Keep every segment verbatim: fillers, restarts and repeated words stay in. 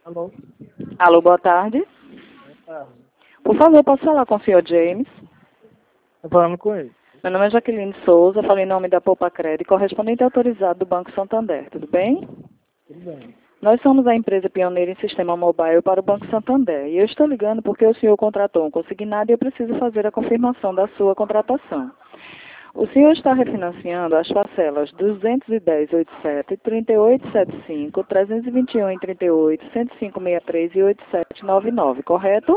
Alô? Alô, boa tarde. Boa tarde. Por favor, posso falar com o senhor James? Estou falando com ele. Meu nome é Jaqueline Souza, falo em nome da Poupa Crédito, correspondente autorizado do Banco Santander, tudo bem? Tudo bem. Nós somos a empresa pioneira em sistema mobile para o Banco Santander e eu estou ligando porque o senhor contratou um consignado e eu preciso fazer a confirmação da sua contratação. O senhor está refinanciando as parcelas duzentos e dez vírgula oitenta e sete, trinta e oito vírgula setenta e cinco, trezentos e vinte e um vírgula trinta e oito, cento e cinco vírgula sessenta e três e oitenta e sete vírgula noventa e nove, correto?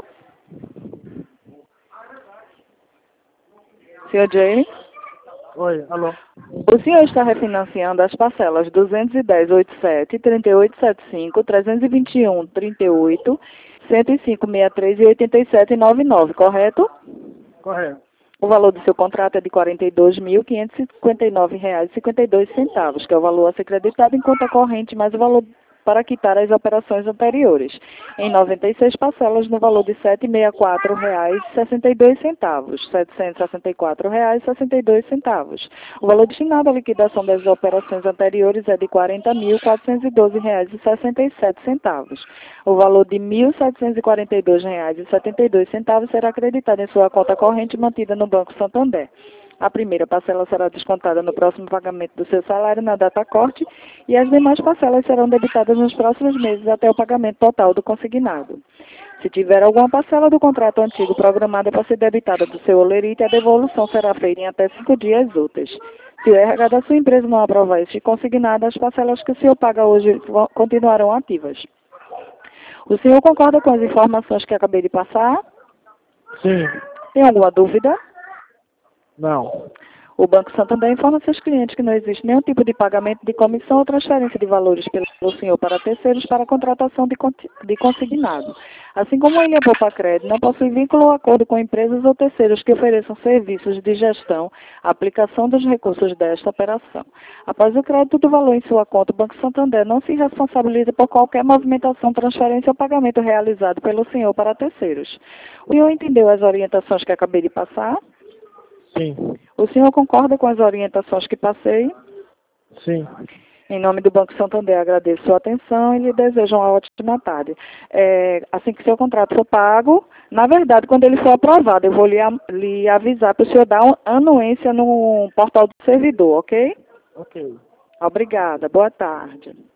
senhor James? Oi, alô? O senhor está refinanciando as parcelas duzentos e dez vírgula oitenta e sete, trinta e oito vírgula setenta e cinco, trezentos e vinte e um vírgula trinta e oito, cento e cinco vírgula sessenta e três e oitenta e sete vírgula noventa e nove, correto? Correto. O valor do seu contrato é de quarenta e dois mil, quinhentos e cinquenta e nove reais e cinquenta e dois centavos, que é o valor a ser creditado em conta corrente, mais o valor para quitar as operações anteriores, em noventa e seis parcelas no valor de setecentos e sessenta e quatro reais e sessenta e dois centavos, setecentos e sessenta e quatro reais e sessenta e dois centavos. O valor destinado à liquidação das operações anteriores é de quarenta mil, quatrocentos e doze reais e sessenta e sete centavos. O valor de mil, setecentos e quarenta e dois reais e setenta e dois centavos será acreditado em sua conta corrente mantida no Banco Santander. A primeira parcela será descontada no próximo pagamento do seu salário na data corte e as demais parcelas serão debitadas nos próximos meses até o pagamento total do consignado. Se tiver alguma parcela do contrato antigo programada para ser debitada do seu holerite, a devolução será feita em até cinco dias úteis. Se o R H da sua empresa não aprovar este consignado, as parcelas que o senhor paga hoje continuarão ativas. O senhor concorda com as informações que acabei de passar? Sim. Tem alguma dúvida? Não. O Banco Santander informa seus clientes que não existe nenhum tipo de pagamento de comissão ou transferência de valores pelo senhor para terceiros para a contratação de, de consignado. Assim como ele, a Poupa Crédito, não possui vínculo ou acordo com empresas ou terceiros que ofereçam serviços de gestão, aplicação dos recursos desta operação. Após o crédito do valor em sua conta, o Banco Santander não se responsabiliza por qualquer movimentação, transferência ou pagamento realizado pelo senhor para terceiros. O senhor entendeu as orientações que acabei de passar? Sim. O senhor concorda com as orientações que passei? Sim. Em nome do Banco Santander, agradeço sua atenção e lhe desejo uma ótima tarde. É, assim que seu contrato for pago, na verdade, quando ele for aprovado, eu vou lhe, lhe avisar para o senhor dar uma anuência no portal do servidor, ok? Ok. Obrigada. Boa tarde.